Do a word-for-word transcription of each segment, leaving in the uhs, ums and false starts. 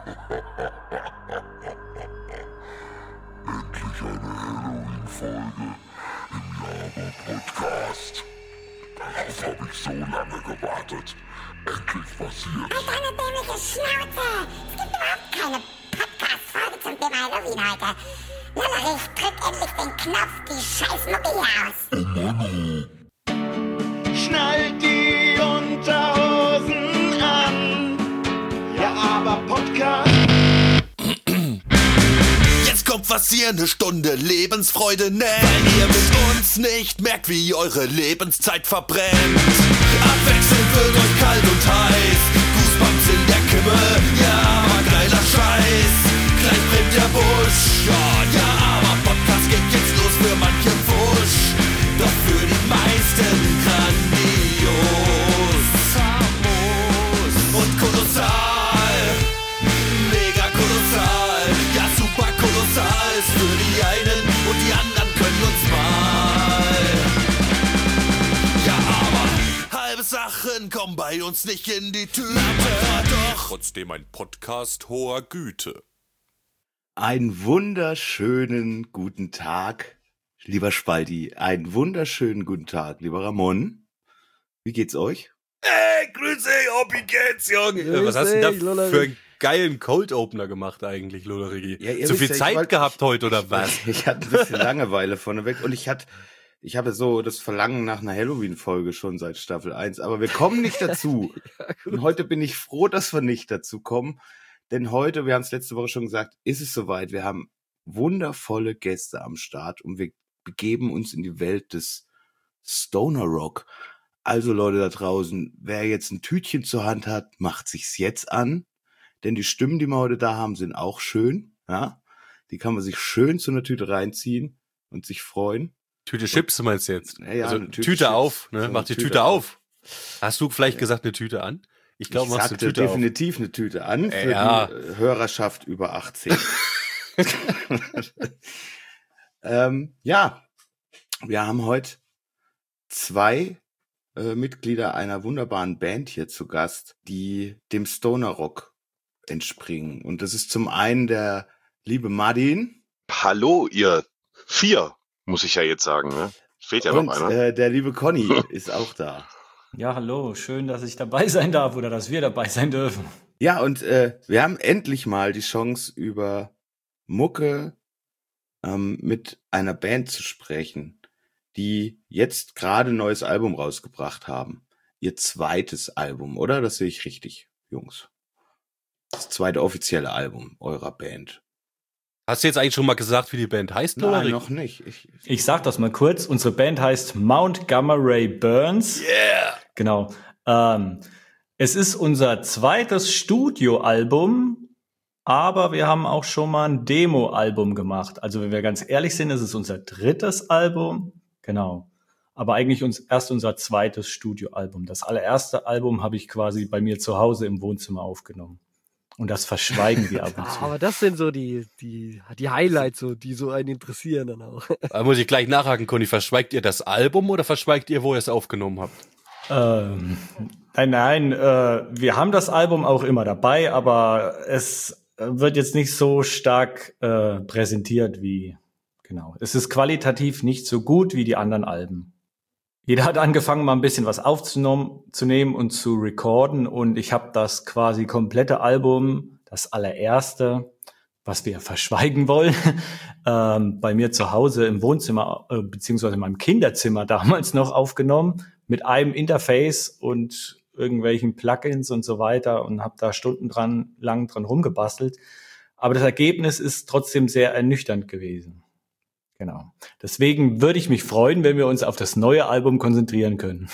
Endlich eine Halloween-Folge im Laber-Podcast. Darauf habe ich so lange gewartet. Endlich passiert. Und eine dämliche Schnauze! Es gibt überhaupt keine Podcast-Folge zum Thema Halloween heute. Lollerich, drück endlich den Knopf, die scheiß Mucke hier aus. Oh Mann, Schnallt die Unterhosen an. Ja, aber Podcast. Jetzt kommt was ihr eine Stunde Lebensfreude nennt, weil ihr mit uns nicht merkt, wie eure Lebenszeit verbrennt. Abwechselnd wird euch kalt und heiß, Goosebumps in der Kimme, ja, aber geiler Scheiß. Gleich brennt der Busch, ja, ja, aber Podcast geht jetzt los für manche Wusch. Doch für die meisten grandios, famos und kolossal, mega kolossal, ja super kolossal ist für die einen und die anderen können uns mal. Ja, aber halbe Sachen kommen bei uns nicht in die Tüte, doch trotzdem ein Podcast hoher Güte. Einen wunderschönen guten Tag, lieber Spaldi. Einen wunderschönen guten Tag, lieber Ramon. Wie geht's euch? Hey, grüß dich, oh, wie geht's, Junge? Grüß Was hast du denn dich, da Lollerich. für einen geilen Cold Opener gemacht eigentlich, Lollerigi? Ja, ihr Zu wisst viel ja, ich Zeit wollt- gehabt heute, oder was? Ich hatte ein bisschen Langeweile vorneweg und ich hatte, ich habe so das Verlangen nach einer Halloween-Folge schon seit Staffel eins, aber wir kommen nicht dazu. Und heute bin ich froh, dass wir nicht dazu kommen, denn heute, wir haben es letzte Woche schon gesagt, ist es soweit. Wir haben wundervolle Gäste am Start und wir begeben uns in die Welt des Stoner Rock. Also Leute da draußen, wer jetzt ein Tütchen zur Hand hat, macht sich's jetzt an, denn die Stimmen, die wir heute da haben, sind auch schön, ja. Die kann man sich schön zu einer Tüte reinziehen und sich freuen. Tüte Chips meinst du jetzt? Ja, ja, also eine Tüte, Tüte Chips. auf, So ne? eine Mach die Tüte Tüte auf. Hast du vielleicht gesagt eine Tüte an? Ich glaube, Ich machst eine sagte Tüte definitiv eine Tüte an für Ja. die äh, Hörerschaft über achtzehn. ähm, ja, wir haben heute zwei äh, Mitglieder einer wunderbaren Band hier zu Gast, die dem Stoner Rock entspringen. Und das ist zum einen der liebe Martin Hallo, ihr vier, muss ich ja jetzt sagen, ne? Fehlt ja und noch einer. äh, der liebe Conny ist auch da. Ja, hallo, schön, dass ich dabei sein darf oder dass wir dabei sein dürfen. Ja, und äh, wir haben endlich mal die Chance, über Mucke ähm, mit einer Band zu sprechen, die jetzt gerade ein neues Album rausgebracht haben. Ihr zweites Album, oder? Das sehe ich richtig, Jungs. Das zweite offizielle Album eurer Band. Hast du jetzt eigentlich schon mal gesagt, wie die Band heißt, Nein, Lollerigi? noch nicht. Ich, Ich sag das mal kurz. Unsere Band heißt Mount Gamma Ray Burns. Yeah! Genau. Ähm, es ist unser zweites Studioalbum, aber wir haben auch schon mal ein Demo-Album gemacht. Also wenn wir ganz ehrlich sind, ist es unser drittes Album. Genau. Aber eigentlich uns erst unser zweites Studioalbum. Das allererste Album habe ich quasi bei mir zu Hause im Wohnzimmer aufgenommen. Und das verschweigen wir ab und Ah, zu. aber das sind so die, die, die Highlights, so, die so einen interessieren dann auch. Da muss ich gleich nachhaken, Conny. Verschweigt ihr das Album oder verschweigt ihr, wo ihr es aufgenommen habt? Ähm, nein, nein, äh, wir haben das Album auch immer dabei, aber es wird jetzt nicht so stark äh, präsentiert wie, genau. Es ist qualitativ nicht so gut wie die anderen Alben. Jeder hat angefangen, mal ein bisschen was aufzunehmen und zu recorden und ich habe das quasi komplette Album, das allererste, was wir verschweigen wollen, ähm, bei mir zu Hause im Wohnzimmer, äh, beziehungsweise in meinem Kinderzimmer damals noch aufgenommen, mit einem Interface und irgendwelchen Plugins und so weiter und habe da Stunden dran, lang dran rumgebastelt. Aber das Ergebnis ist trotzdem sehr ernüchternd gewesen. Genau. Deswegen würde ich mich freuen, wenn wir uns auf das neue Album konzentrieren können.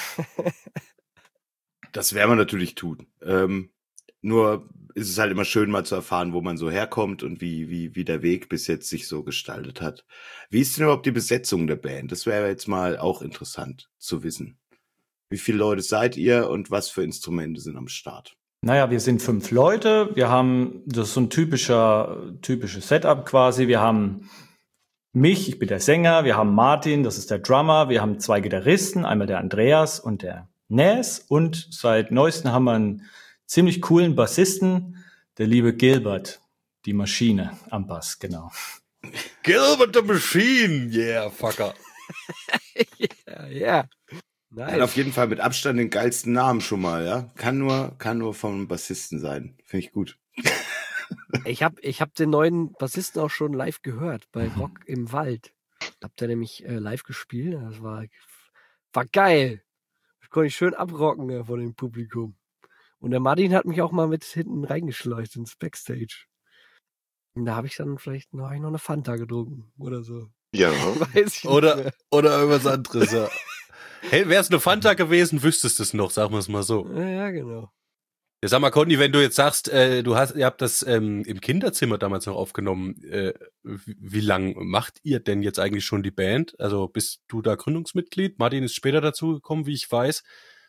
das werden wir natürlich tun. Ähm, nur ist es halt immer schön, mal zu erfahren, wo man so herkommt und wie, wie, wie der Weg bis jetzt sich so gestaltet hat. Wie ist denn überhaupt die Besetzung der Band? Das wäre jetzt mal auch interessant zu wissen. Wie viele Leute seid ihr und was für Instrumente sind am Start? Naja, wir sind fünf Leute. Wir haben, das ist so ein typischer, typisches Setup quasi. Wir haben mich, ich bin der Sänger. Wir haben Martin, das ist der Drummer. Wir haben zwei Gitarristen, einmal der Andreas und der Nas. Und seit neuestem haben wir einen ziemlich coolen Bassisten, der liebe Gilbert, die Maschine am Bass, genau. Gilbert the Machine, yeah, fucker. Ja, ja. Hat auf jeden Fall mit Abstand den geilsten Namen schon mal, ja. Kann nur, kann nur vom Bassisten sein. Finde ich gut. Ich habe ich hab den neuen Bassisten auch schon live gehört bei Rock im Wald. Habt ihr nämlich äh, live gespielt? Das war, war geil. Das konnte ich schön abrocken äh, von dem Publikum. Und der Martin hat mich auch mal mit hinten reingeschleust ins Backstage. Und da habe ich dann vielleicht noch, noch eine Fanta getrunken oder so. Ja. Weiß ich Oder, nicht mehr. oder irgendwas anderes, ja. Hey, wäre es eine Fanta gewesen, wüsstest du es noch, sagen wir es mal so. Ja, ja, genau. Ja, sag mal, Conny, wenn du jetzt sagst, äh, du hast, ihr habt das ähm, im Kinderzimmer damals noch aufgenommen, äh, wie, wie lang macht ihr denn jetzt eigentlich schon die Band? Also bist du da Gründungsmitglied? Martin ist später dazugekommen, wie ich weiß.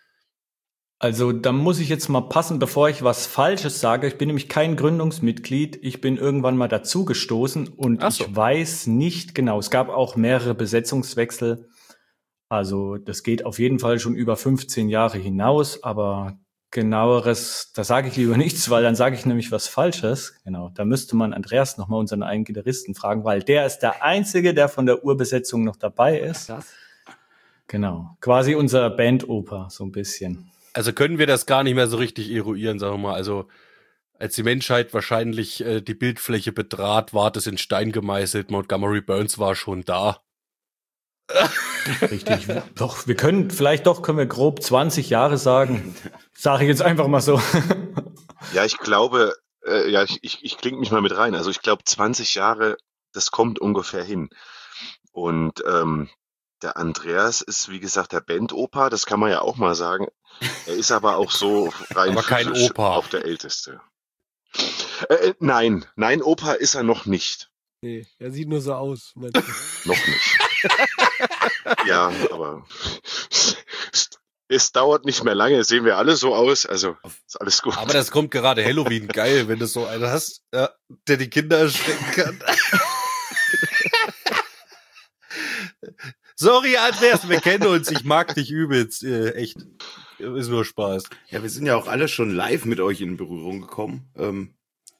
Also da muss ich jetzt mal passen, bevor ich was Falsches sage. Ich bin nämlich kein Gründungsmitglied. Ich bin irgendwann mal dazugestoßen und Ach so. ich weiß nicht genau. Es gab auch mehrere Besetzungswechsel. Also das geht auf jeden Fall schon über fünfzehn Jahre hinaus, aber genaueres, da sage ich lieber nichts, weil dann sage ich nämlich was Falsches. Genau, da müsste man Andreas nochmal, unseren einen Gitarristen, fragen, weil der ist der Einzige, der von der Urbesetzung noch dabei ist. Krass. Genau, quasi unser Bandoper, so ein bisschen. Also können wir das gar nicht mehr so richtig eruieren, sagen wir mal. Also als die Menschheit wahrscheinlich äh, die Bildfläche betrat, war das in Stein gemeißelt. Montgomery Burns war schon da. Richtig. Doch, wir können, vielleicht doch, können wir grob zwanzig Jahre sagen. Sage ich jetzt einfach mal so. Ja, ich glaube, äh, ja, ich, ich, ich klinge mich mal mit rein. Also ich glaube, zwanzig Jahre, das kommt ungefähr hin. Und ähm, der Andreas ist, wie gesagt, der Bandopa, das kann man ja auch mal sagen. Er ist aber auch so rein Aber kein physisch Opa. auch der Älteste. Äh, äh, nein, nein, Opa ist er noch nicht. Nee, er sieht nur so aus. meinst du? Noch nicht. Ja, aber es, es dauert nicht mehr lange, sehen wir alle so aus, also ist alles gut. Aber das kommt gerade Halloween geil, wenn du so einen hast, ja, der die Kinder erschrecken kann. Sorry, Andreas, wir kennen uns. Ich mag dich übelst. Äh, echt. Ist nur Spaß. Ja, wir sind ja auch alle schon live mit euch in Berührung gekommen. Ähm,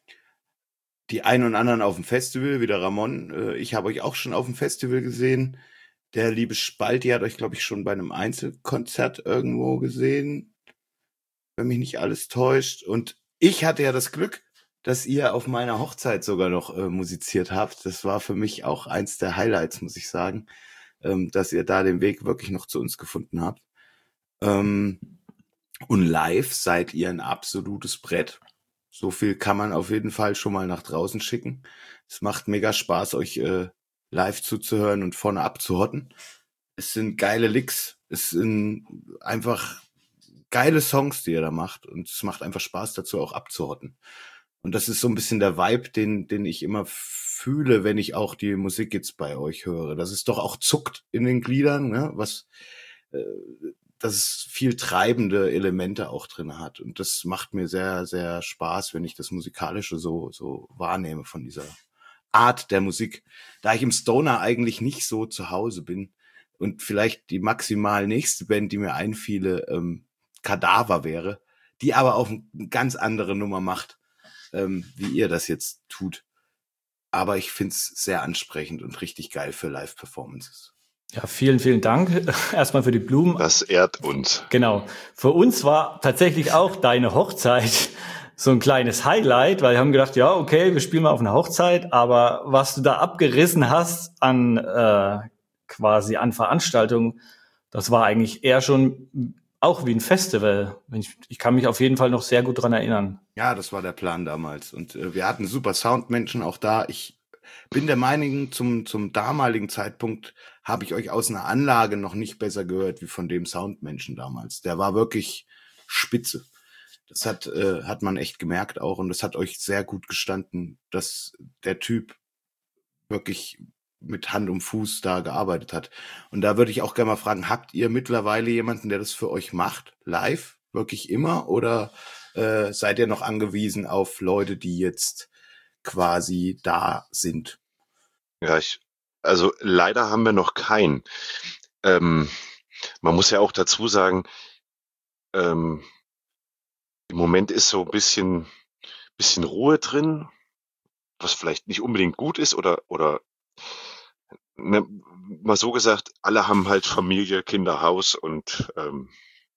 die einen und anderen auf dem Festival, wie der Ramon. Äh, ich habe euch auch schon auf dem Festival gesehen. Der liebe Spalti hat euch, glaube ich, schon bei einem Einzelkonzert irgendwo gesehen. Wenn mich nicht alles täuscht. Und ich hatte ja das Glück, dass ihr auf meiner Hochzeit sogar noch äh, musiziert habt. Das war für mich auch eins der Highlights, muss ich sagen, ähm, dass ihr da den Weg wirklich noch zu uns gefunden habt. Ähm, und live seid ihr ein absolutes Brett. So viel kann man auf jeden Fall schon mal nach draußen schicken. Es macht mega Spaß, euch äh, live zuzuhören und vorne abzuhotten. Es sind geile Licks. Es sind einfach geile Songs, die ihr da macht. Und es macht einfach Spaß dazu, auch abzuhotten. Und das ist so ein bisschen der Vibe, den, den ich immer fühle, wenn ich auch die Musik jetzt bei euch höre. Dass es doch auch zuckt in den Gliedern, ne? Was, äh, dass es viel treibende Elemente auch drin hat. Und das macht mir sehr, sehr Spaß, wenn ich das Musikalische so, so wahrnehme von dieser Art der Musik. Da ich im Stoner eigentlich nicht so zu Hause bin und vielleicht die maximal nächste Band, die mir einfiele, ähm, Kadaver wäre, die aber auch eine ganz andere Nummer macht, ähm, wie ihr das jetzt tut. Aber ich find's sehr ansprechend und richtig geil für Live-Performances. Ja, vielen, vielen Dank. Erstmal für die Blumen. Das ehrt uns. Genau. Für uns war tatsächlich auch deine Hochzeit so ein kleines Highlight, weil wir haben gedacht, ja, okay, wir spielen mal auf einer Hochzeit, aber was du da abgerissen hast an äh, quasi an Veranstaltungen, das war eigentlich eher schon auch wie ein Festival. Ich, ich kann mich auf jeden Fall noch sehr gut dran erinnern. Ja, das war der Plan damals. Und äh, wir hatten super Soundmenschen auch da. Ich bin der Meinung, zum, zum damaligen Zeitpunkt habe ich euch aus einer Anlage noch nicht besser gehört wie von dem Soundmenschen damals. Der war wirklich spitze. Das hat, äh, hat man echt gemerkt auch. Und das hat euch sehr gut gestanden, dass der Typ wirklich mit Hand und Fuß da gearbeitet hat. Und da würde ich auch gerne mal fragen, habt ihr mittlerweile jemanden, der das für euch macht, live, wirklich immer? Oder äh, seid ihr noch angewiesen auf Leute, die jetzt quasi da sind? Ja, ich, also leider haben wir noch keinen. Ähm, man muss ja auch dazu sagen, ähm, im Moment ist so ein bisschen bisschen Ruhe drin, was vielleicht nicht unbedingt gut ist oder, oder ne, mal so gesagt, alle haben halt Familie, Kinder, Haus und ähm,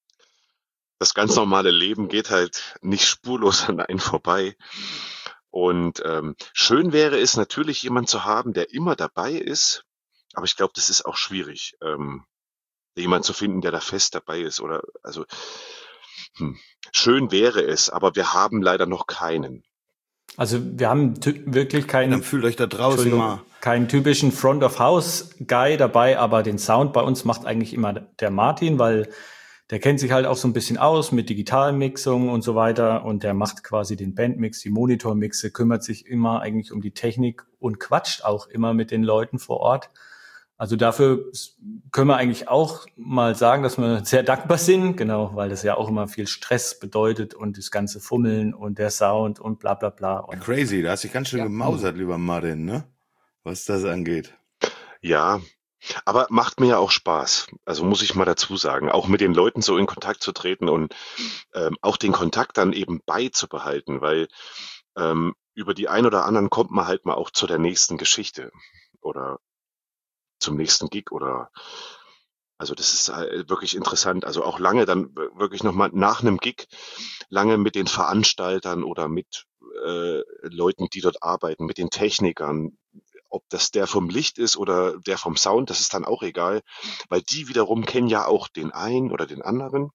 das ganz normale Leben geht halt nicht spurlos an einen vorbei. Und ähm, schön wäre es natürlich, jemand zu haben, der immer dabei ist, aber ich glaube, das ist auch schwierig, ähm, jemand zu finden, der da fest dabei ist. Oder also hm, schön wäre es, aber wir haben leider noch keinen. Also wir haben ty- wirklich keinen, Dann fühlt euch da draußen Entschuldigung, mal. keinen typischen Front-of-House-Guy dabei, aber den Sound bei uns macht eigentlich immer der Martin, weil der kennt sich halt auch so ein bisschen aus mit Digitalmixung und so weiter und der macht quasi den Bandmix, die Monitormixe, kümmert sich immer eigentlich um die Technik und quatscht auch immer mit den Leuten vor Ort. Also dafür können wir eigentlich auch mal sagen, dass wir sehr dankbar sind, genau, weil das ja auch immer viel Stress bedeutet und das ganze Fummeln und der Sound und bla bla bla. Und Crazy, da hast du dich ganz schön Ja. gemausert, lieber Martin, ne? Was das angeht. Ja, aber macht mir ja auch Spaß. Also muss ich mal dazu sagen, auch mit den Leuten so in Kontakt zu treten und ähm, auch den Kontakt dann eben beizubehalten, weil ähm, über die ein oder anderen kommt man halt mal auch zu der nächsten Geschichte oder zum nächsten Gig oder also das ist halt wirklich interessant. Also auch lange dann wirklich nochmal nach einem Gig, lange mit den Veranstaltern oder mit äh, Leuten, die dort arbeiten, mit den Technikern, ob das der vom Licht ist oder der vom Sound, das ist dann auch egal, weil die wiederum kennen ja auch den einen oder den anderen.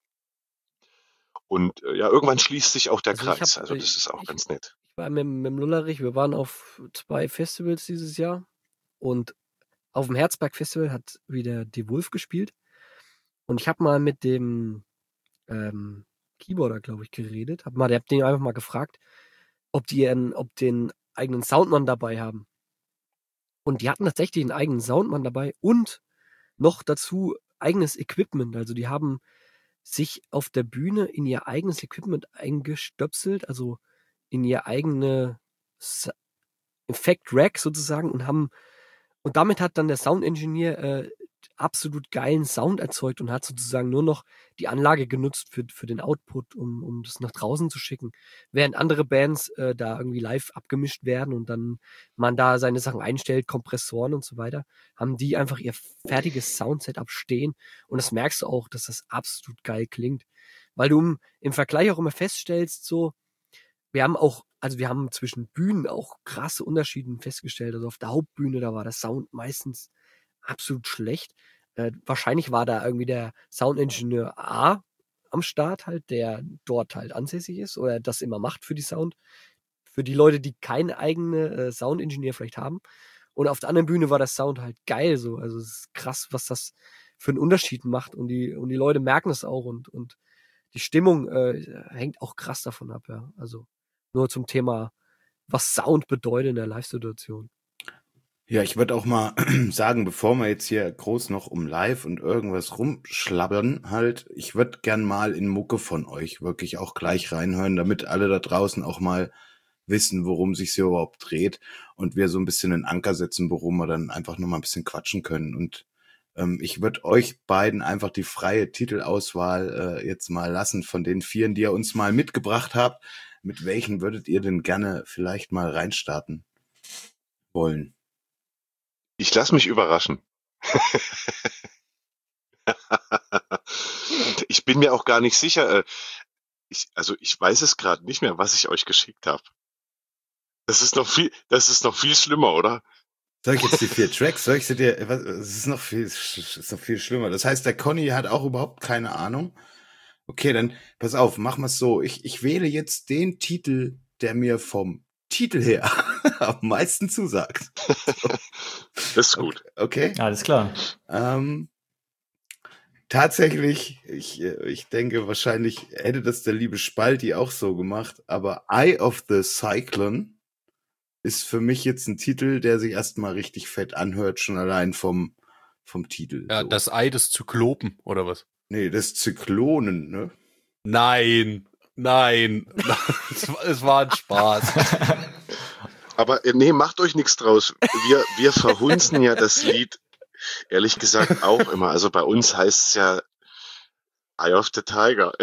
Und äh, ja, irgendwann schließt sich auch der Also ich Kreis. hab- Also das ist auch ich- ganz nett. Ich war mit, mit dem Lullerich, wir waren auf zwei Festivals dieses Jahr und auf dem Herzberg Festival hat wieder Die Wolf gespielt und ich habe mal mit dem ähm, Keyboarder, glaube ich, geredet, hab mal, der hab den einfach mal gefragt, ob die einen, ob den eigenen Soundmann dabei haben. Und die hatten tatsächlich einen eigenen Soundmann dabei und noch dazu eigenes Equipment. Also die haben sich auf der Bühne in ihr eigenes Equipment eingestöpselt, also in ihr eigene S- Effekt-Rack sozusagen und haben und damit hat dann der Sound-Engineer äh, absolut geilen Sound erzeugt und hat sozusagen nur noch die Anlage genutzt für, für den Output, um, um das nach draußen zu schicken. Während andere Bands äh, da irgendwie live abgemischt werden und dann man da seine Sachen einstellt, Kompressoren und so weiter, haben die einfach ihr fertiges Soundsetup stehen und das merkst du auch, dass das absolut geil klingt. Weil du im, im Vergleich auch immer feststellst, so, wir haben auch, also wir haben zwischen Bühnen auch krasse Unterschiede festgestellt. Also auf der Hauptbühne, da war der Sound meistens absolut schlecht. Äh, wahrscheinlich war da irgendwie der Soundingenieur A am Start halt, der dort halt ansässig ist oder das immer macht für die Sound. Für die Leute, die keine eigene äh, Soundingenieur vielleicht haben. Und auf der anderen Bühne war der Sound halt geil so. Also es ist krass, was das für einen Unterschied macht. Und die, und die Leute merken es auch und, und die Stimmung äh, hängt auch krass davon ab, ja. Also nur zum Thema, was Sound bedeutet in der Live-Situation. Ja, ich würde auch mal sagen, bevor wir jetzt hier groß noch um Live und irgendwas rumschlabbern, halt, ich würde gern mal in Mucke von euch wirklich auch gleich reinhören, damit alle da draußen auch mal wissen, worum sich hier überhaupt dreht und wir so ein bisschen einen Anker setzen, worum wir dann einfach noch mal ein bisschen quatschen können. Und ähm, ich würde euch beiden einfach die freie Titelauswahl äh, jetzt mal lassen von den vieren, die ihr uns mal mitgebracht habt. Mit welchen würdet ihr denn gerne vielleicht mal reinstarten wollen? Ich lasse mich überraschen. Ich bin mir auch gar nicht sicher. äh, Ich, also ich weiß es gerade nicht mehr, was ich euch geschickt habe. Das ist noch viel, das ist noch viel schlimmer, oder? Soll ich jetzt die vier Tracks? Soll ich sie dir? Was, es ist noch viel, es ist noch viel schlimmer. Das heißt, der Conny hat auch überhaupt keine Ahnung. Okay, dann pass auf, machen wir es so. Ich, ich wähle jetzt den Titel, der mir vom Titel her am meisten zusagt. Das ist gut. Okay. Alles klar. Ähm, tatsächlich, ich, ich denke, wahrscheinlich hätte das der liebe Spalti auch so gemacht, aber Eye of the Cyclone ist für mich jetzt ein Titel, der sich erstmal richtig fett anhört, schon allein vom, vom Titel. Ja, so. das Ei des Zyklopen, oder was? Nee, das Zyklonen, ne? Nein, nein. Es war- es war ein Spaß. Aber äh, nee, macht euch nichts draus. Wir, wir verhunzen ja das Lied, ehrlich gesagt, auch immer. Also bei uns heißt es ja Eye of the Tiger.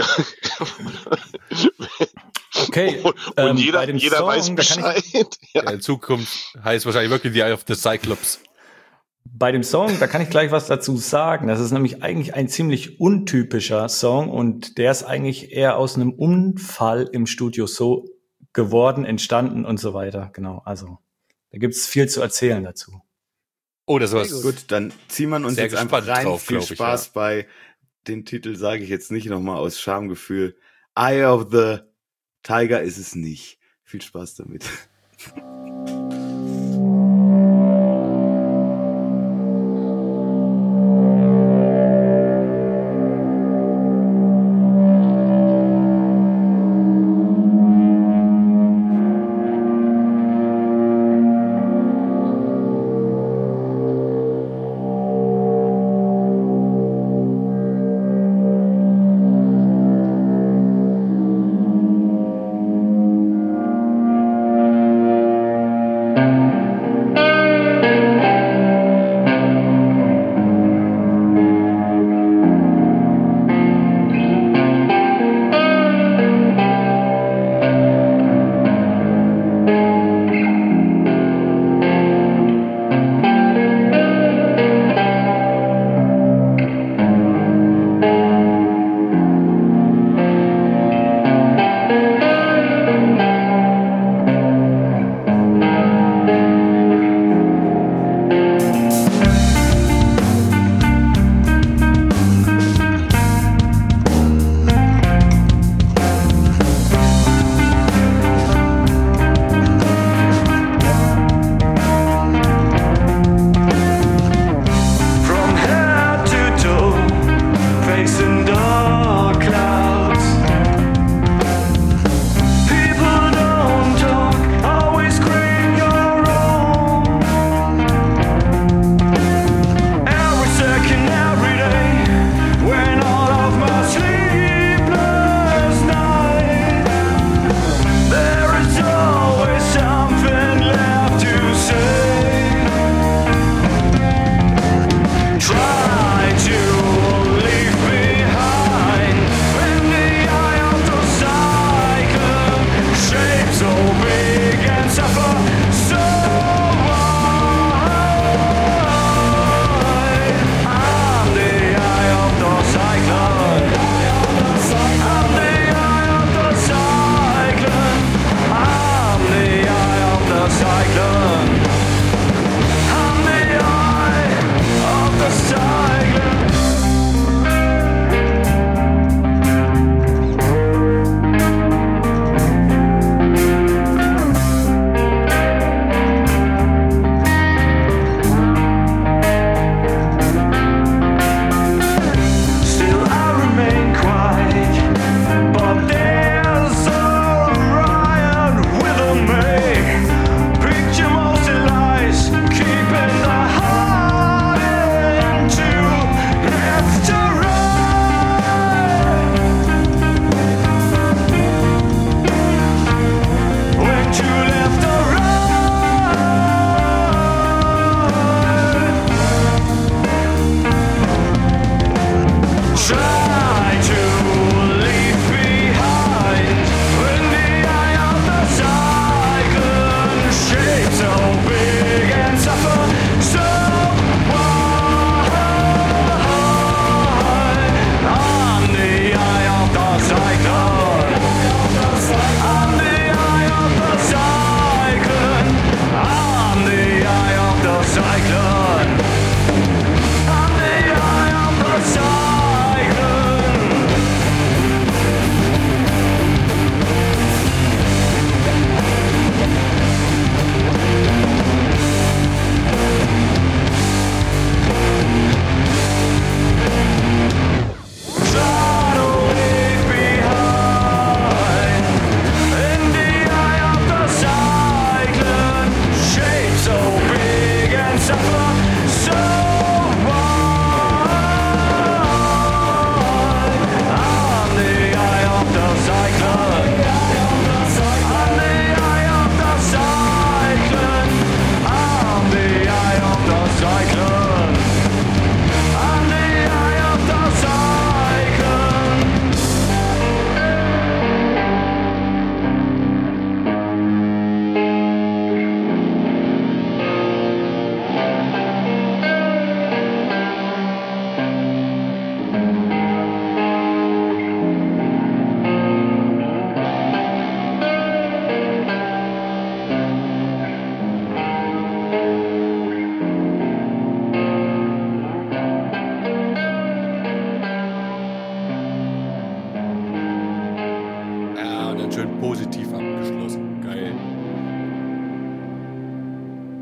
Okay, und ähm, jeder, bei dem jeder Song, weiß da kann ich, Bescheid. Ja. Ja, in Zukunft heißt wahrscheinlich wirklich The Eye of the Cyclops. bei dem Song, da kann ich gleich was dazu sagen. Das ist nämlich eigentlich ein ziemlich untypischer Song und der ist eigentlich eher aus einem Unfall im Studio so geworden, entstanden und so weiter. Genau, also da gibt's viel zu erzählen dazu. Oh, das war's. Sehr Gut, dann ziehen wir uns Sehr jetzt einfach gespannt rein. drauf, Viel glaub ich, Spaß ja. bei den Titel, sage ich jetzt nicht nochmal aus Schamgefühl. Eye of the Tiger ist es nicht. Viel Spaß damit.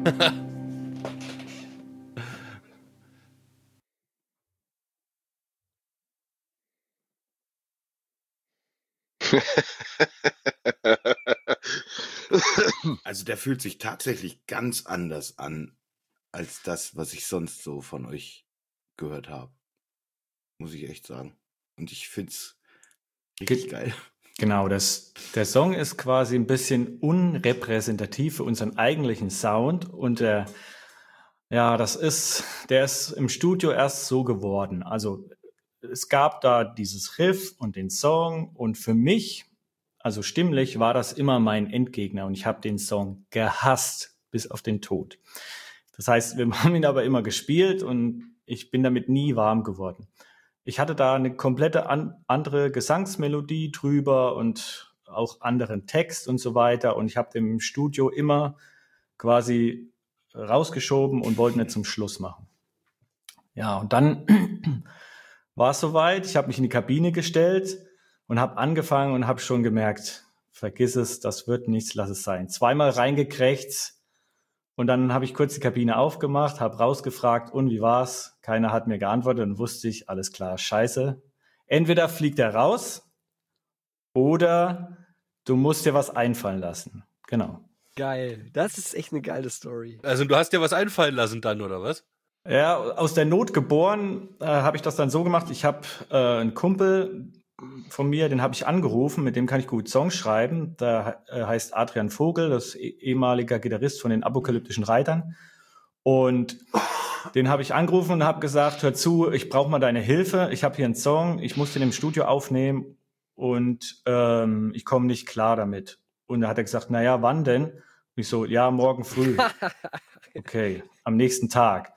Also der fühlt sich tatsächlich ganz anders an, als das, was ich sonst so von euch gehört habe. Muss ich echt sagen. Und ich find's richtig Ge- geil. Genau, das, der Song ist quasi ein bisschen unrepräsentativ für unseren eigentlichen Sound und der, ja, das ist, der ist im Studio erst so geworden. Also es gab da dieses Riff und den Song und für mich, also stimmlich, war das immer mein Endgegner und ich habe den Song gehasst bis auf den Tod. Das heißt, wir haben ihn aber immer gespielt und ich bin damit nie warm geworden. Ich hatte da eine komplette an, andere Gesangsmelodie drüber und auch anderen Text und so weiter. Und ich habe den im Studio immer quasi rausgeschoben und wollte nicht zum Schluss machen. Ja, und dann war es soweit. Ich habe mich in die Kabine gestellt und habe angefangen und habe schon gemerkt, vergiss es, das wird nichts, lass es sein. Zweimal reingekrächzt. Und dann habe ich kurz die Kabine aufgemacht, habe rausgefragt, und wie war's? Keiner hat mir geantwortet und wusste ich, alles klar, scheiße. Entweder fliegt er raus oder du musst dir was einfallen lassen. Genau. Geil. Das ist echt eine geile Story. Also du hast dir was einfallen lassen dann, oder was? Ja, aus der Not geboren äh, habe ich das dann so gemacht. Ich habe äh, einen Kumpel von mir, den habe ich angerufen, mit dem kann ich gut Songs schreiben. Der äh, heißt Adrian Vogel, das ist eh- ehemaliger Gitarrist von den Apokalyptischen Reitern. Und den habe ich angerufen und habe gesagt, hör zu, ich brauche mal deine Hilfe. Ich habe hier einen Song, ich muss den im Studio aufnehmen und ähm, ich komme nicht klar damit. Und da hat er gesagt, na ja, wann denn? Und ich so, ja, morgen früh. Okay, am nächsten Tag.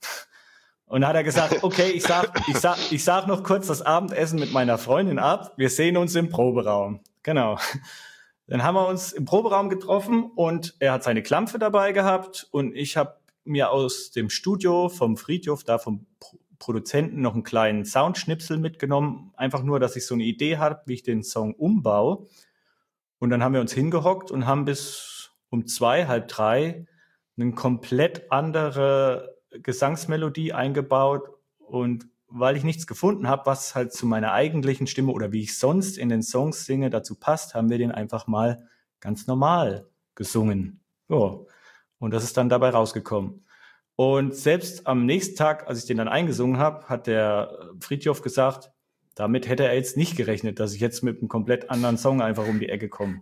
Und dann hat er gesagt, okay, ich sag, ich sag, ich sag noch kurz das Abendessen mit meiner Freundin ab. Wir sehen uns im Proberaum. Genau. Dann haben wir uns im Proberaum getroffen und er hat seine Klampfe dabei gehabt und ich habe mir aus dem Studio vom Friedhof, da vom Pro- Produzenten, noch einen kleinen Soundschnipsel mitgenommen. Einfach nur, dass ich so eine Idee habe, wie ich den Song umbaue. Und dann haben wir uns hingehockt und haben bis um zwei, halb drei eine komplett andere Gesangsmelodie eingebaut. Und weil ich nichts gefunden habe, was halt zu meiner eigentlichen Stimme oder wie ich sonst in den Songs singe, dazu passt, haben wir den einfach mal ganz normal gesungen. Ja. Und das ist dann dabei rausgekommen. Und selbst am nächsten Tag, als ich den dann eingesungen habe, hat der Friedhof gesagt, damit hätte er jetzt nicht gerechnet, dass ich jetzt mit einem komplett anderen Song einfach um die Ecke komme.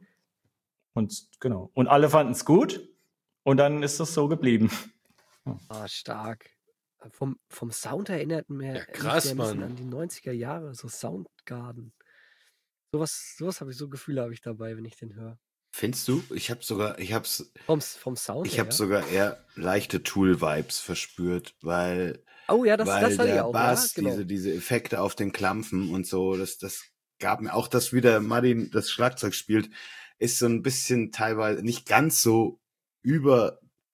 Und genau. Und alle fanden es gut. Und dann ist das so geblieben. Ah, stark. Vom, vom Sound erinnert mir Ja, krass, mich der ein bisschen Mann. an die neunziger Jahre, so Soundgarden. Sowas, sowas habe ich, so Gefühle habe ich dabei, wenn ich den höre. Findest du? Ich habe sogar, ich hab's, Vom, vom Sound ich her, habe ja? sogar eher leichte Tool-Vibes verspürt, weil, Oh ja, das, weil das hatte ich der auch, Bass, ja, genau. diese, diese Effekte auf den Klampfen und so, das, das gab mir auch, dass wieder Martin das Schlagzeug spielt, ist so ein bisschen teilweise nicht ganz so über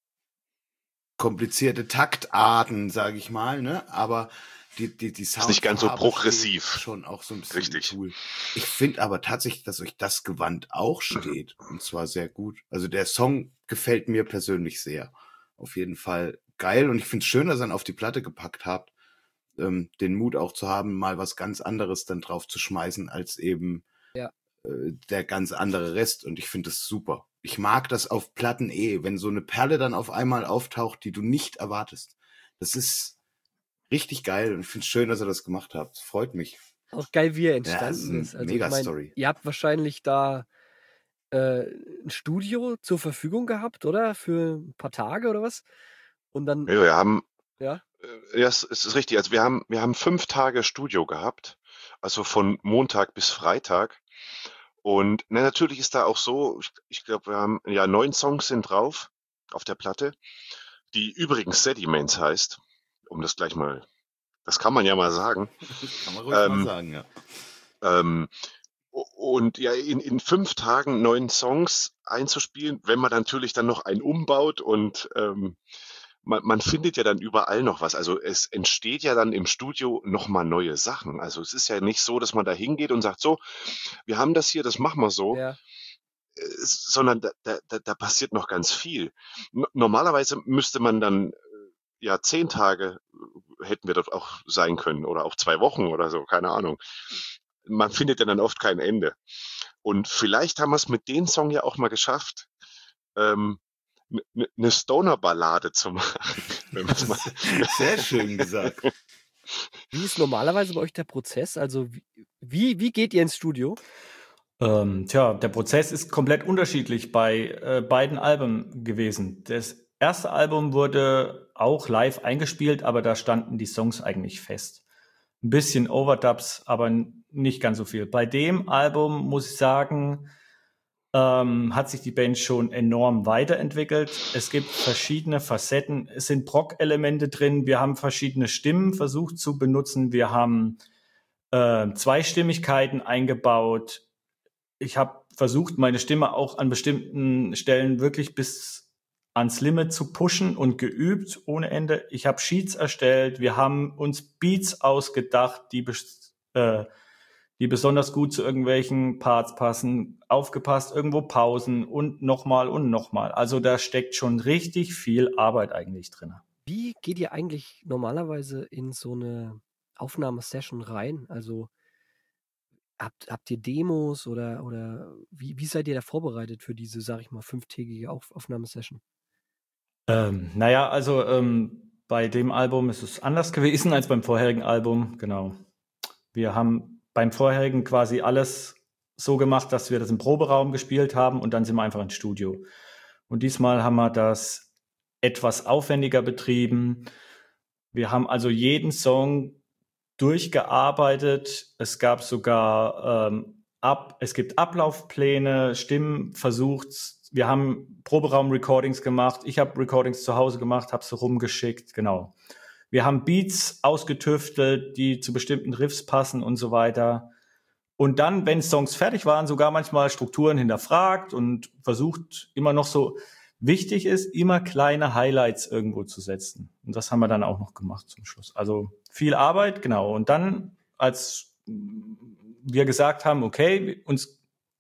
komplizierte Taktarten, sage ich mal, ne? Aber die die die Ist nicht ganz so Soundfarbe progressiv. steht schon auch so ein bisschen Richtig. cool. Ich finde aber tatsächlich, dass euch das Gewand auch steht und zwar sehr gut. Also der Song gefällt mir persönlich sehr. Auf jeden Fall geil und ich finde es schön, dass ihr ihn auf die Platte gepackt habt, ähm, den Mut auch zu haben, mal was ganz anderes dann drauf zu schmeißen als eben Ja. äh, der ganz andere Rest und ich finde das super. Ich mag das auf Platten eh, wenn so eine Perle dann auf einmal auftaucht, die du nicht erwartest. Das ist richtig geil und ich finde es schön, dass ihr das gemacht habt. Freut mich. Auch geil, wie er Ja, das entstanden ist eine ist. Also, Mega-Story. Ihr habt wahrscheinlich da äh, ein Studio zur Verfügung gehabt, oder? Für ein paar Tage oder was? Und dann, Ja, wir haben, ja, äh, ja, es es ist richtig. Also wir haben, wir haben fünf Tage Studio gehabt, also von Montag bis Freitag. Und na, natürlich ist da auch so, ich, ich glaube, wir haben ja neun Songs sind drauf auf der Platte, die übrigens Sediments heißt, um das gleich mal, das kann man ja mal sagen. Das kann man ruhig Ähm, mal sagen, ja. Ähm, o- und ja, in, in fünf Tagen neun Songs einzuspielen, wenn man natürlich dann noch einen umbaut und ähm, man, man findet ja dann überall noch was. Also es entsteht ja dann im Studio nochmal neue Sachen. Also es ist ja nicht so, dass man da hingeht und sagt, so, wir haben das hier, das machen wir so. ja, sondern da, da, da passiert noch ganz viel. N- Normalerweise müsste man dann, ja, zehn Tage hätten wir dort auch sein können oder auch zwei Wochen oder so, keine Ahnung. Man findet ja dann oft kein Ende. Und vielleicht haben wir es mit dem Song ja auch mal geschafft, ähm, eine ne Stoner-Ballade zu machen. Wenn man's mal Sehr schön gesagt. Wie ist normalerweise bei euch der Prozess? Also wie, wie geht ihr ins Studio? Ähm, tja, der Prozess ist komplett unterschiedlich bei äh, beiden Alben gewesen. Das erste Album wurde auch live eingespielt, aber da standen die Songs eigentlich fest. Ein bisschen Overdubs, aber n- nicht ganz so viel. Bei dem Album muss ich sagen, ähm, hat sich die Band schon enorm weiterentwickelt. Es gibt verschiedene Facetten. Es sind Prog-Elemente drin. Wir haben verschiedene Stimmen versucht zu benutzen. Wir haben äh, Zweistimmigkeiten eingebaut. Ich habe versucht, meine Stimme auch an bestimmten Stellen wirklich bis ans Limit zu pushen und geübt ohne Ende. Ich habe Sheets erstellt. Wir haben uns Beats ausgedacht, die, bes- äh, die besonders gut zu irgendwelchen Parts passen. Aufgepasst, irgendwo Pausen und nochmal und nochmal. Also da steckt schon richtig viel Arbeit eigentlich drin. Wie geht ihr eigentlich normalerweise in so eine Aufnahmesession rein? Also habt, habt ihr Demos oder, oder wie, wie seid ihr da vorbereitet für diese, sag ich mal, fünftägige Auf Aufnahmesession? Ähm, naja, also ähm, bei dem Album ist es anders gewesen als beim vorherigen Album. Genau. Wir haben beim vorherigen quasi alles so gemacht, dass wir das im Proberaum gespielt haben und dann sind wir einfach ins Studio. Und diesmal haben wir das etwas aufwendiger betrieben. Wir haben also jeden Song durchgearbeitet. Es gab sogar ähm, ab, es gibt Ablaufpläne, Stimmen versucht. Wir haben Proberaum-Recordings gemacht. Ich habe Recordings zu Hause gemacht, habe sie rumgeschickt. Genau. Wir haben Beats ausgetüftelt, die zu bestimmten Riffs passen und so weiter. Und dann, wenn Songs fertig waren, sogar manchmal Strukturen hinterfragt und versucht immer noch so, wichtig ist, immer kleine Highlights irgendwo zu setzen. Und das haben wir dann auch noch gemacht zum Schluss. Also viel Arbeit, genau. Und dann, als wir gesagt haben, okay, uns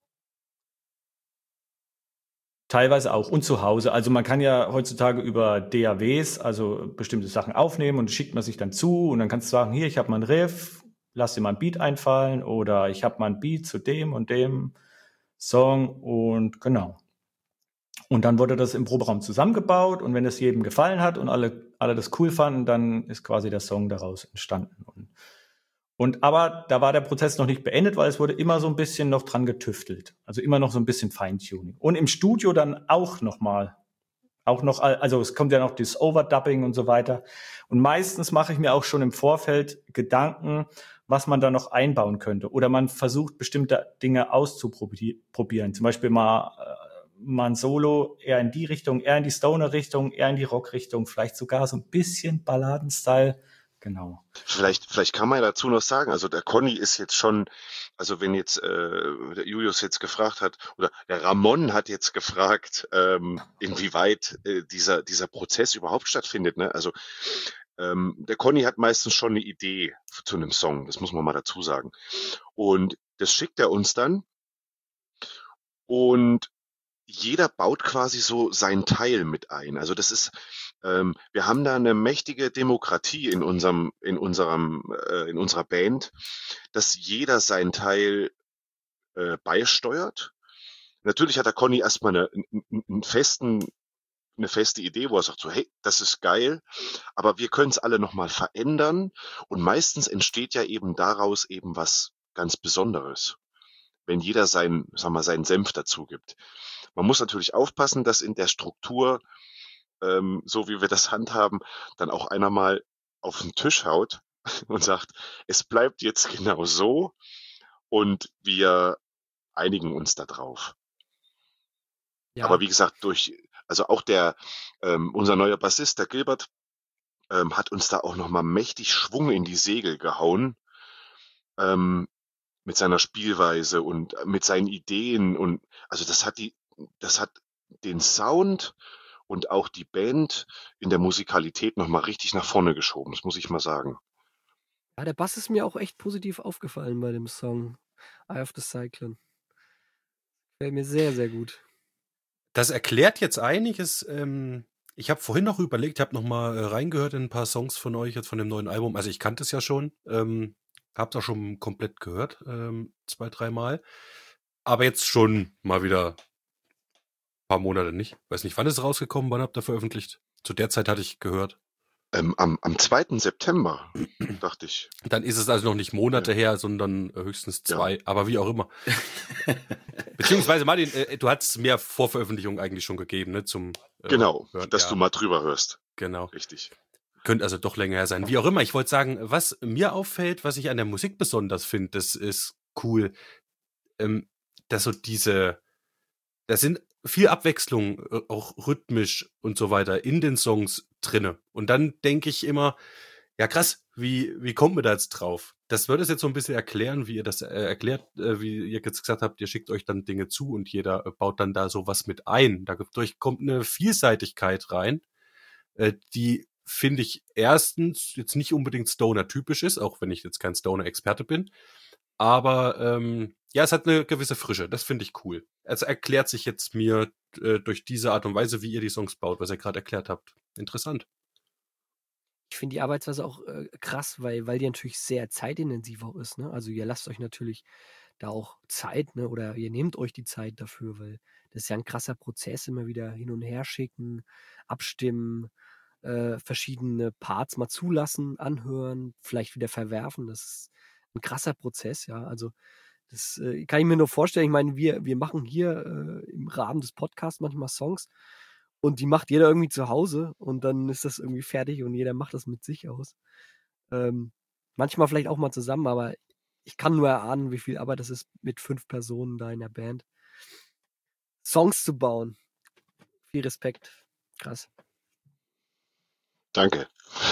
teilweise auch und zu Hause. Also man kann ja heutzutage über D A Ws, also bestimmte Sachen aufnehmen und schickt man sich dann zu und dann kannst du sagen, hier, ich habe mal einen Riff, lass dir mal ein Beat einfallen oder ich habe mal ein Beat zu dem und dem Song und genau. Und dann wurde das im Proberaum zusammengebaut und wenn es jedem gefallen hat und alle, alle das cool fanden, dann ist quasi der Song daraus entstanden. Und, und aber da war der Prozess noch nicht beendet, weil es wurde immer so ein bisschen noch dran getüftelt. Also immer noch so ein bisschen Feintuning. Und im Studio dann auch noch mal. Auch noch, also es kommt ja noch das Overdubbing und so weiter. Und meistens mache ich mir auch schon im Vorfeld Gedanken, was man da noch einbauen könnte. Oder man versucht, bestimmte Dinge auszuprobieren. Zum Beispiel mal, äh, mal ein Solo eher in die Richtung, eher in die Stoner-Richtung, eher in die Rock-Richtung, vielleicht sogar so ein bisschen Balladen-Style. Genau. Vielleicht, vielleicht kann man ja dazu noch sagen, also der Conny ist jetzt schon, also wenn jetzt äh, der Julius jetzt gefragt hat, oder der Ramon hat jetzt gefragt, ähm, inwieweit äh, dieser, dieser Prozess überhaupt stattfindet, ne? Also ähm, der Conny hat meistens schon eine Idee zu einem Song, das muss man mal dazu sagen. Und das schickt er uns dann und jeder baut quasi so seinen Teil mit ein. Also das ist, ähm, wir haben da eine mächtige Demokratie in unserem, in unserem, äh, in unserer Band, dass jeder seinen Teil äh, beisteuert. Natürlich hat der Conny erstmal eine, einen, einen festen, eine feste Idee, wo er sagt so, hey, das ist geil, aber wir können es alle nochmal verändern und meistens entsteht ja eben daraus eben was ganz Besonderes, wenn jeder seinen, sagen wir, seinen Senf dazu gibt. Man muss natürlich aufpassen, dass in der Struktur, ähm, so wie wir das handhaben, dann auch einer mal auf den Tisch haut und sagt, es bleibt jetzt genau so und wir einigen uns da drauf. Ja. Aber wie gesagt, durch, also auch der, ähm, unser neuer Bassist, der Gilbert, ähm, hat uns da auch nochmal mächtig Schwung in die Segel gehauen, ähm, mit seiner Spielweise und mit seinen Ideen und, also das hat die, das hat den Sound und auch die Band in der Musikalität nochmal richtig nach vorne geschoben, das muss ich mal sagen. Ja, der Bass ist mir auch echt positiv aufgefallen bei dem Song Eye of the Cyclone. Fällt mir sehr, sehr gut. Das erklärt jetzt einiges. Ähm, ich habe vorhin noch überlegt, habe noch mal äh, reingehört in ein paar Songs von euch jetzt von dem neuen Album. Also ich kannte es ja schon, ähm, habe es auch schon komplett gehört, ähm, zwei, dreimal. Aber jetzt schon mal wieder ein paar Monate nicht. Weiß nicht, wann ist es rausgekommen, wann habt ihr veröffentlicht? Zu der Zeit hatte ich gehört. Ähm, am, am zweiten September, dachte ich. Dann ist es also noch nicht Monate ja. her, sondern höchstens zwei, ja. aber wie auch immer. Beziehungsweise, Martin, äh, du hattest mehr Vorveröffentlichungen eigentlich schon gegeben, ne? Zum äh, Genau, hören. dass ja. du mal drüber hörst. Genau. Richtig. Könnte also doch länger her sein. Wie auch immer, ich wollte sagen, was mir auffällt, was ich an der Musik besonders finde, das ist cool, ähm, dass so diese, das sind viel Abwechslung, auch rhythmisch und so weiter in den Songs drinne. Und dann denke ich immer, ja krass, wie wie kommt man da jetzt drauf? Das würde es jetzt so ein bisschen erklären, wie ihr das äh, erklärt, äh, wie ihr jetzt gesagt habt, ihr schickt euch dann Dinge zu und jeder äh, baut dann da sowas mit ein. Dadurch kommt eine Vielseitigkeit rein, äh, die, finde ich, erstens jetzt nicht unbedingt Stoner-typisch ist, auch wenn ich jetzt kein Stoner-Experte bin. Aber ähm, ja, es hat eine gewisse Frische. Das finde ich cool. Es erklärt sich jetzt mir äh, durch diese Art und Weise, wie ihr die Songs baut, was ihr gerade erklärt habt. Interessant. Ich finde die Arbeitsweise auch äh, krass, weil, weil die natürlich sehr zeitintensiv auch ist. Ne? Also ihr lasst euch natürlich da auch Zeit, ne? Oder ihr nehmt euch die Zeit dafür, weil das ist ja ein krasser Prozess, immer wieder hin und her schicken, abstimmen, äh, verschiedene Parts mal zulassen, anhören, vielleicht wieder verwerfen. Das ist ein krasser Prozess, ja. Also das äh, kann ich mir nur vorstellen. Ich meine, wir, wir machen hier äh, im Rahmen des Podcasts manchmal Songs und die macht jeder irgendwie zu Hause und dann ist das irgendwie fertig und jeder macht das mit sich aus. Ähm, manchmal vielleicht auch mal zusammen, aber ich kann nur erahnen, wie viel Arbeit das ist, mit fünf Personen da in der Band Songs zu bauen. Viel Respekt. Krass. Danke.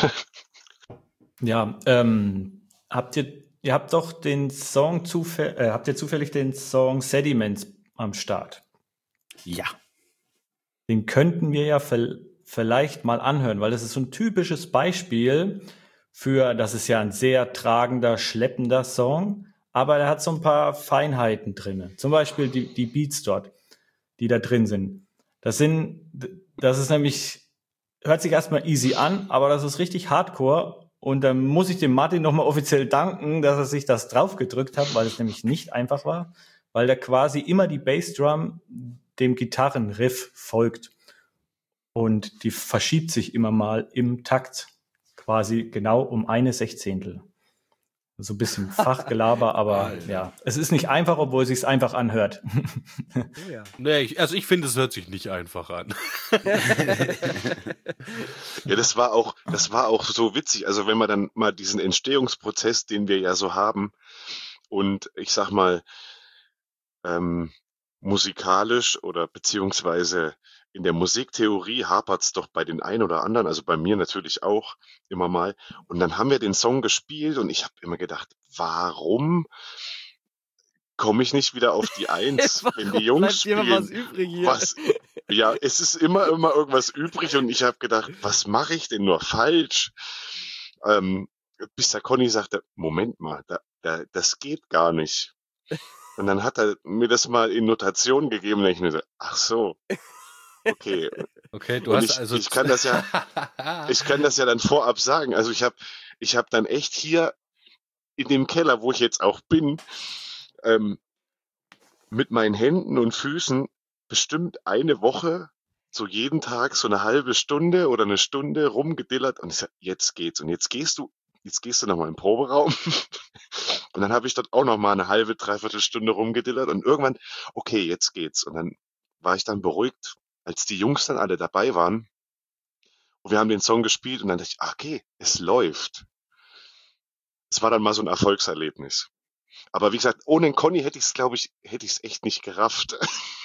Ja, ähm, habt ihr Ihr habt doch den Song zufällig, äh, habt ihr zufällig den Song Sediments am Start? Ja. Den könnten wir ja v- vielleicht mal anhören, weil das ist so ein typisches Beispiel für, das ist ja ein sehr tragender, schleppender Song, aber er hat so ein paar Feinheiten drin. Zum Beispiel die, die Beats dort, die da drin sind. Das sind, das ist nämlich, hört sich erstmal easy an, aber das ist richtig Hardcore. Und dann muss ich dem Martin nochmal offiziell danken, dass er sich das draufgedrückt hat, weil es nämlich nicht einfach war, weil da quasi immer die Bassdrum dem Gitarrenriff folgt. Und die verschiebt sich immer mal im Takt, quasi genau um eine Sechzehntel. So ein bisschen Fachgelaber, aber ja, es ist nicht einfach, obwohl es sich einfach anhört. Oh ja. Nee, ich, also ich finde, es hört sich nicht einfach an. Ja, das war auch, das war auch so witzig. Also wenn man dann mal diesen Entstehungsprozess, den wir ja so haben, und ich sag mal, ähm, musikalisch oder beziehungsweise in der Musiktheorie hapert's doch bei den einen oder anderen, also bei mir natürlich auch immer mal. Und dann haben wir den Song gespielt und ich habe immer gedacht, warum komme ich nicht wieder auf die Eins, wenn die Jungs spielen? Was übrig hier? Was, ja, es ist immer, immer irgendwas übrig und ich habe gedacht, was mache ich denn nur falsch? Ähm, bis der Conny sagte, Moment mal, da, da, das geht gar nicht. Und dann hat er mir das mal in Notation gegeben und ich mir so, ach so, okay. Okay, du und hast ich, also ich kann das ja, ich kann das ja dann vorab sagen. Also ich habe, ich habe dann echt hier in dem Keller, wo ich jetzt auch bin, ähm, mit meinen Händen und Füßen bestimmt eine Woche, so jeden Tag so eine halbe Stunde oder eine Stunde rumgedillert und ich sag, jetzt geht's. Und jetzt gehst du, jetzt gehst du nochmal im Proberaum. Und dann habe ich dort auch nochmal eine halbe, dreiviertel Stunde rumgedillert und irgendwann, okay, jetzt geht's. Und dann war ich dann beruhigt, als die Jungs dann alle dabei waren. Und wir haben den Song gespielt und dann dachte ich, okay, es läuft. Es war dann mal so ein Erfolgserlebnis. Aber wie gesagt, ohne den Conny hätte ich es, glaube ich, hätte ich es echt nicht gerafft.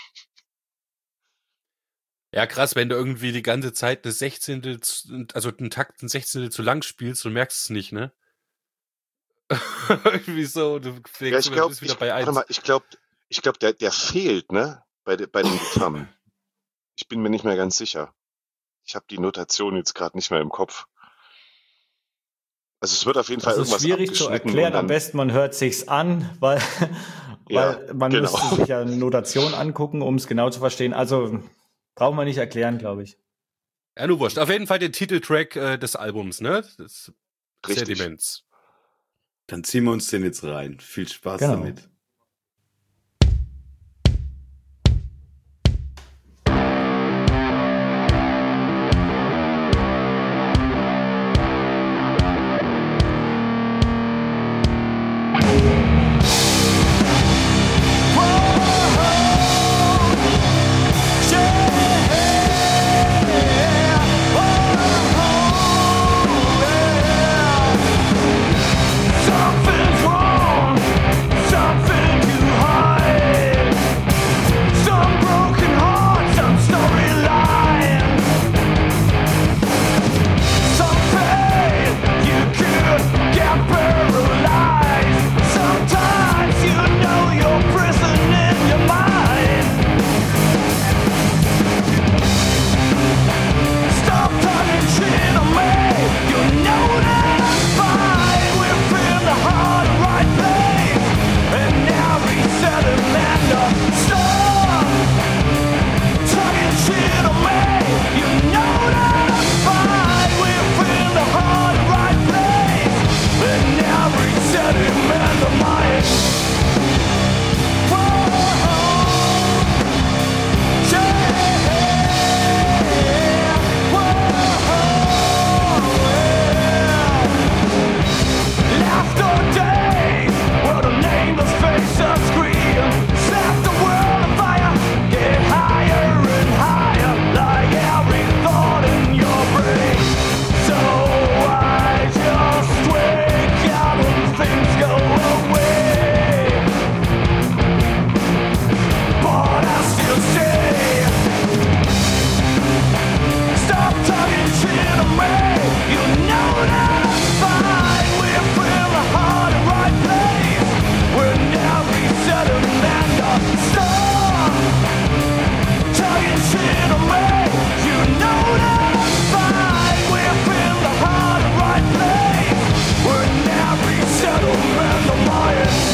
Ja, krass, wenn du irgendwie die ganze Zeit eine Sechzehntel, also einen Takt ein Sechzehntel zu lang spielst, du merkst es nicht, ne? Irgendwie so, du denkst, Ja, ich du glaube, bist wieder ich, bei warte eins. mal, ich glaube, ich glaube, der, der fehlt, ne? Bei, de, bei den Gitarren. Ich bin mir nicht mehr ganz sicher. Ich habe die Notation jetzt gerade nicht mehr im Kopf. Also es wird auf jeden Fall Das ist irgendwas schwierig zu abgeschnitten erklären. und dann, Am besten man hört sich's an, weil, Ja, weil man genau. müsste sich ja eine Notation angucken, um es genau zu verstehen. Also brauchen wir nicht erklären, glaube ich. Ja, nur wurscht. Auf jeden Fall den Titeltrack äh, des Albums, ne? Das Richtig. Sediments. Dann ziehen wir uns den jetzt rein. Viel Spaß Genau. damit. Something's wrong, something to hide. Some broken heart, some storyline. Some say you could get paralyzed. Sometimes you know you're prison in your mind. Stop talking shit on me. You know that I'm fine. We're in the hard right place, and now reset and end up. Stop talking shit on me. You know that I'm fine. We're in the hard right place, and now reset and end up. My Laughter days, what a nameless face of screen. Set the world on fire, get higher and higher, like every thought in your brain. So I just wake up and things go away. But I still say, stop talking shit on me. You know that I'm fine. We're in the hard and right place. We're now reset and end up. Stop talking shit on me. You know that I'm fine. We're in the hard and right place. We're now reset and end up. My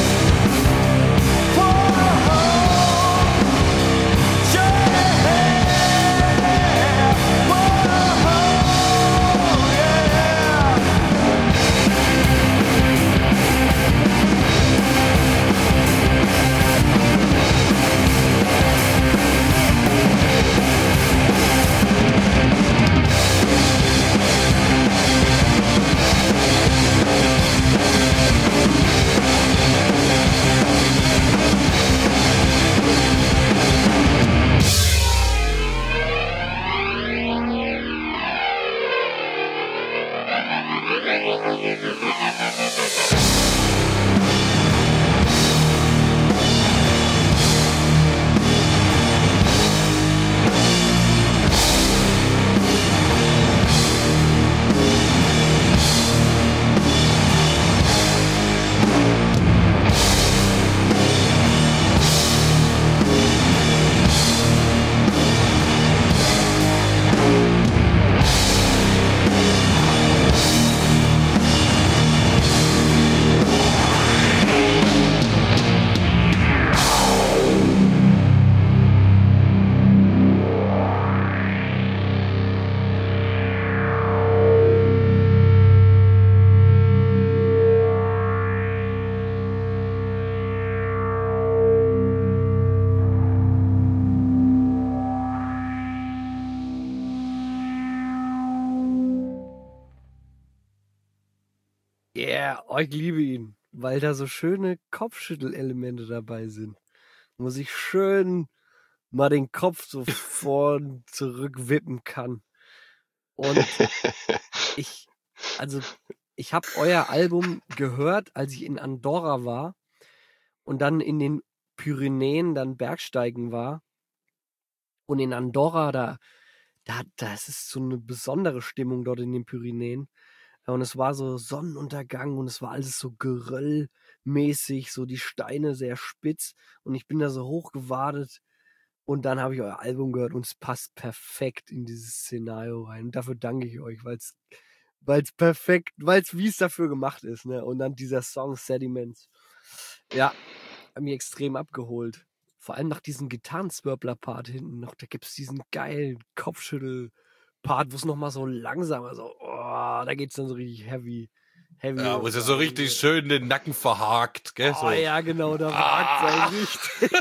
Yeah, oh, ich liebe ihn, weil da so schöne Kopfschüttelelemente dabei sind. Wo sich schön mal den Kopf so vor und zurück wippen kann. Und ich, also, ich habe euer Album gehört, als ich in Andorra war und dann in den Pyrenäen dann Bergsteigen war. Und in Andorra, da, da, das ist so eine besondere Stimmung dort in den Pyrenäen. Und es war so Sonnenuntergang und es war alles so geröllmäßig, so die Steine sehr spitz. Und ich bin da so hochgewadet und dann habe ich euer Album gehört und es passt perfekt in dieses Szenario rein. Und dafür danke ich euch, weil es weil es perfekt, weil es wie es dafür gemacht ist, ne? Und dann dieser Song Sediments. Ja, hat mich extrem abgeholt. Vor allem nach diesem Gitarrenzwirbler-Part hinten noch, da gibt's diesen geilen Kopfschüttel-Part, wo es nochmal so langsamer, so, oh, da geht's dann so richtig heavy. heavy Ja, wo es ja so richtig schön den Nacken verhakt, gell? Oh So. ja, genau, da Ah. wagt sein richtig.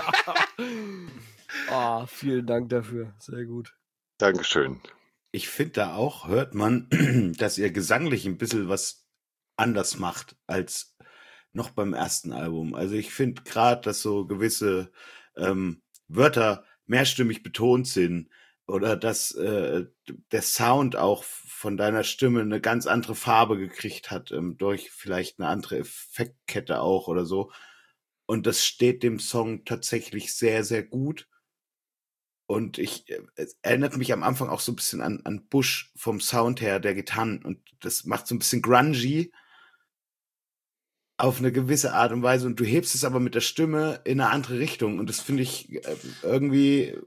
Oh, vielen Dank dafür, sehr gut. Dankeschön. Ich finde da auch, hört man, dass ihr gesanglich ein bisschen was anders macht als noch beim ersten Album. Also ich finde gerade, dass so gewisse ähm, Wörter mehrstimmig betont sind oder dass äh, der Sound auch von deiner Stimme eine ganz andere Farbe gekriegt hat, ähm, durch vielleicht eine andere Effektkette auch oder so. Und das steht dem Song tatsächlich sehr, sehr gut. Und ich, äh, es erinnert mich am Anfang auch so ein bisschen an, an Bush vom Sound her, der Gitarren. Und das macht so ein bisschen grungy auf eine gewisse Art und Weise. Und du hebst es aber mit der Stimme in eine andere Richtung. Und das finde ich äh, irgendwie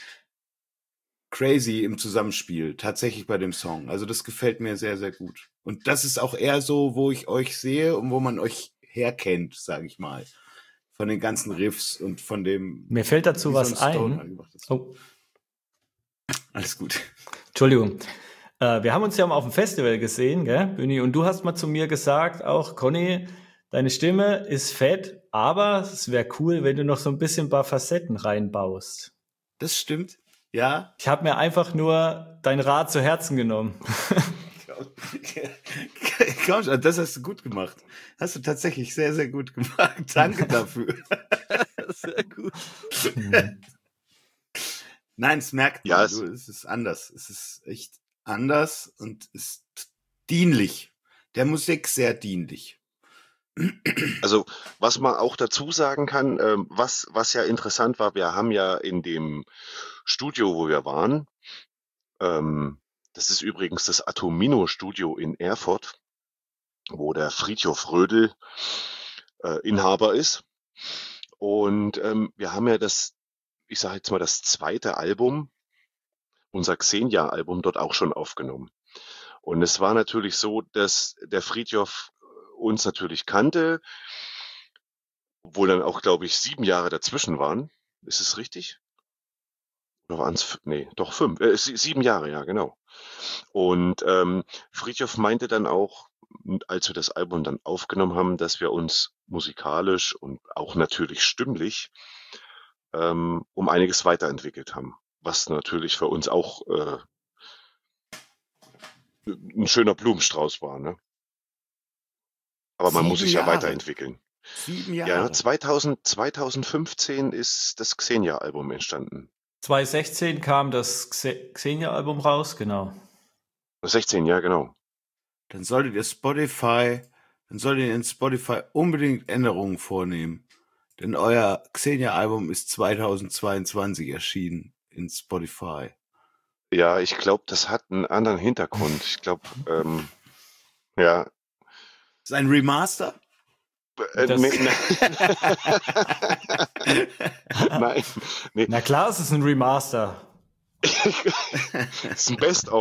crazy im Zusammenspiel, tatsächlich bei dem Song. Also das gefällt mir sehr, sehr gut. Und das ist auch eher so, wo ich euch sehe und wo man euch herkennt, sage ich mal. Von den ganzen Riffs und von dem... Mir fällt dazu wie so was ein Stone ein. angemacht ist. Oh, Alles gut. Entschuldigung. Äh, wir haben uns ja mal auf dem Festival gesehen, gell, Bühni? Und du hast mal zu mir gesagt, auch, Conny, deine Stimme ist fett, aber es wäre cool, wenn du noch so ein bisschen ein paar Facetten reinbaust. Das stimmt, ja. Ich habe mir einfach nur dein Rat zu Herzen genommen. Komm schon, das hast du gut gemacht. Hast du tatsächlich sehr, sehr gut gemacht. Danke dafür. Sehr gut. Nein, es merkt man, Ja, es- du, es ist anders. Es ist echt anders und ist dienlich. Der Musik sehr dienlich. Also, was man auch dazu sagen kann, ähm, was, was ja interessant war, wir haben ja in dem Studio, wo wir waren, ähm, das ist übrigens das Atomino-Studio in Erfurt, wo der Friedhof Rödel äh, Inhaber ist. Und ähm, wir haben ja das, ich sage jetzt mal, das zweite Album, unser Xenia-Album, dort auch schon aufgenommen. Und es war natürlich so, dass der Friedhof uns natürlich kannte, obwohl dann auch, glaube ich, sieben Jahre dazwischen waren. Ist es richtig? Oder waren es, nee, doch fünf, äh, sie- sieben Jahre, ja, genau. Und ähm, Friedhof meinte dann auch, als wir das Album dann aufgenommen haben, dass wir uns musikalisch und auch natürlich stimmlich ähm, um einiges weiterentwickelt haben. Was natürlich für uns auch äh, ein schöner Blumenstrauß war, ne? Aber man muss Sieben sich ja Jahre. weiterentwickeln. Sieben Jahre. Ja, zweitausend, zweitausendfünfzehn ist das Xenia-Album entstanden. zwanzig sechzehn kam das Xe- Xenia-Album raus, genau. sechzehn, ja, genau. Dann solltet ihr Spotify, dann solltet ihr in Spotify unbedingt Änderungen vornehmen. Denn euer Xenia-Album ist zweitausendzweiundzwanzig erschienen in Spotify. Ja, ich glaube, das hat einen anderen Hintergrund. Ich glaube, ähm, ja. Ist ein Remaster? Äh, Das- nee, nee. Nein, nee, Na klar, es ist ein Remaster. das ist ein Best-of.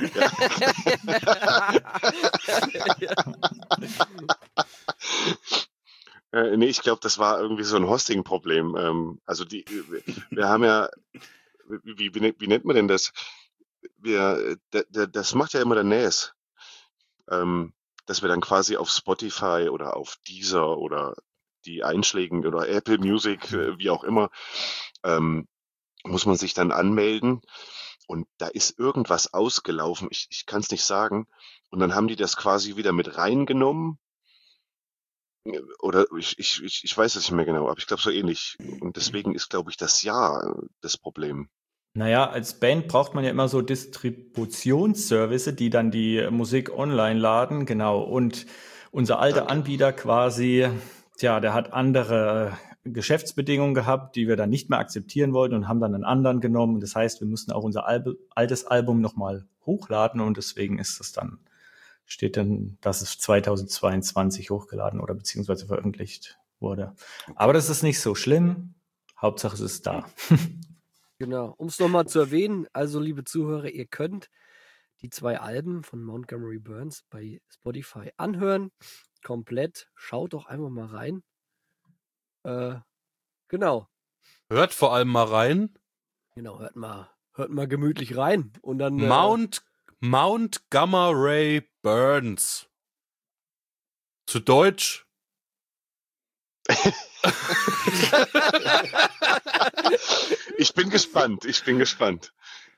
Äh, nee, ich glaube, das war irgendwie so ein Hosting-Problem. Ähm, also die, wir haben ja, wie, wie, nennt- wie nennt man denn das? Wir, der, der, das macht ja immer der N A S. Ähm, dass wir dann quasi auf Spotify oder auf Deezer oder die Einschlägen oder Apple Music, äh, wie auch immer, ähm, muss man sich dann anmelden und da ist irgendwas ausgelaufen. Ich, ich kann es nicht sagen. Und dann haben die das quasi wieder mit reingenommen. Oder ich, ich, ich, ich weiß es nicht mehr genau, aber ich glaube so ähnlich. Und deswegen ist, glaube ich, das Jahr das Problem. Naja, als Band braucht man ja immer so Distributionsservice, die dann die Musik online laden, genau. Und unser alter Danke. Anbieter quasi, tja, der hat andere Geschäftsbedingungen gehabt, die wir dann nicht mehr akzeptieren wollten und haben dann einen anderen genommen. Das heißt, wir mussten auch unser Alb- altes Album nochmal hochladen und deswegen ist es dann, steht dann, dass es zweitausendzweiundzwanzig hochgeladen oder beziehungsweise veröffentlicht wurde. Aber das ist nicht so schlimm. Hauptsache es ist da. Genau. Um es nochmal zu erwähnen, also liebe Zuhörer, ihr könnt die zwei Alben von Montgomery Burns bei Spotify anhören. Komplett. Schaut doch einfach mal rein. Äh, genau. Hört vor allem mal rein. Genau, hört mal, hört mal gemütlich rein. Und dann. Äh, Mount, Mount Gamma Ray Burns. Zu Deutsch. Ich bin gespannt, ich bin gespannt.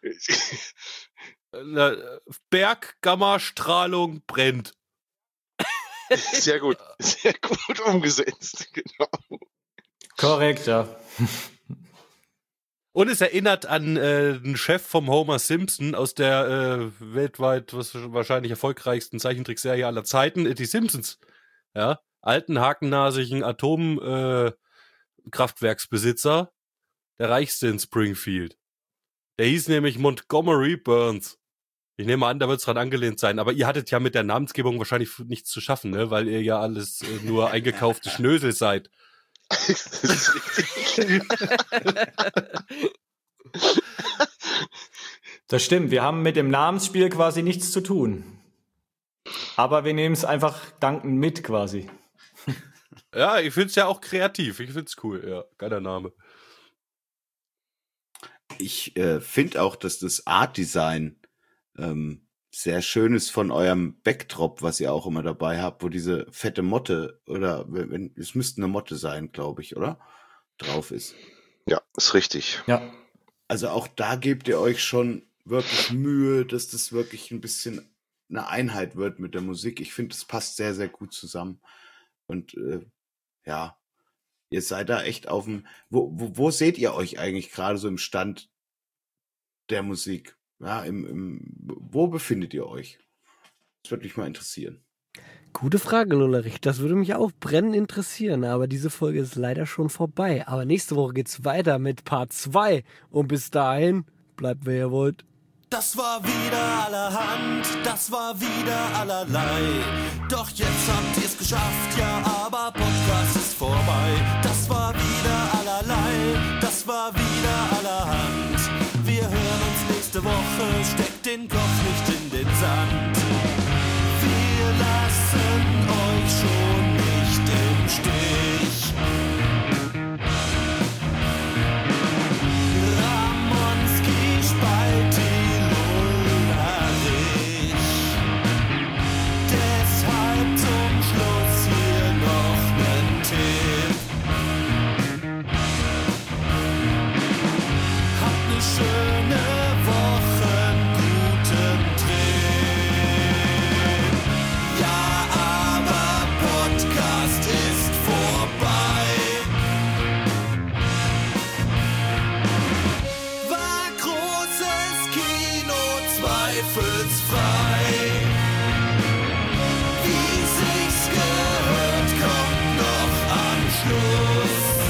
Berg-Gamma-Strahlung brennt. Sehr gut, sehr gut umgesetzt, genau. Korrekt, ja. Und es erinnert an äh, den Chef vom Homer Simpson aus der äh, weltweit was, wahrscheinlich erfolgreichsten Zeichentrickserie aller Zeiten, äh, die Simpsons. Ja, alten, hakennasigen Atomkraftwerksbesitzer, äh, der reichste in Springfield. Der hieß nämlich Montgomery Burns. Ich nehme an, da wird es dran angelehnt sein. Aber ihr hattet ja mit der Namensgebung wahrscheinlich nichts zu schaffen, ne? Weil ihr ja alles äh, nur eingekaufte Schnösel seid. Das ist richtig. Das stimmt, wir haben mit dem Namensspiel quasi nichts zu tun. Aber wir nehmen es einfach dankend mit quasi. Ja, ich find's ja auch kreativ. Ich find's cool, ja. Geiler Name. Ich äh, finde auch, dass das Art-Design ähm, sehr schön ist von eurem Backdrop, was ihr auch immer dabei habt, wo diese fette Motte, oder wenn, es müsste eine Motte sein, glaube ich, oder? Drauf ist. Ja, ist richtig. Ja. Also auch da gebt ihr euch schon wirklich Mühe, dass das wirklich ein bisschen eine Einheit wird mit der Musik. Ich finde, das passt sehr, sehr gut zusammen. Und äh, ja, ihr seid da echt auf dem... Wo, wo, wo seht ihr euch eigentlich gerade so im Stand der Musik? Ja, im, im, wo befindet ihr euch? Das würde mich mal interessieren. Gute Frage, Lullerich. Das würde mich auch brennend interessieren. Aber diese Folge ist leider schon vorbei. Aber nächste Woche geht's weiter mit Part zwei. Und bis dahin, bleibt wer ihr wollt. Das war wieder allerhand, das war wieder allerlei. Doch jetzt habt ihr's geschafft, ja, aber Podcast ist vorbei. Das war wieder allerlei, das war wieder allerhand. Wir hören uns nächste Woche, steckt den Kopf nicht in den Sand. Wir lassen euch schon nicht im Stich. Ramonski spalt die Lullerich. Deshalb zum Schluss hier noch nen Tipp. Habt ne schöne Woche, einen guten Trip. Ja, aber Podcast ist vorbei. War großes Kino, zweifelsfrei. Wie sich's gehört, kommt noch am Schluss.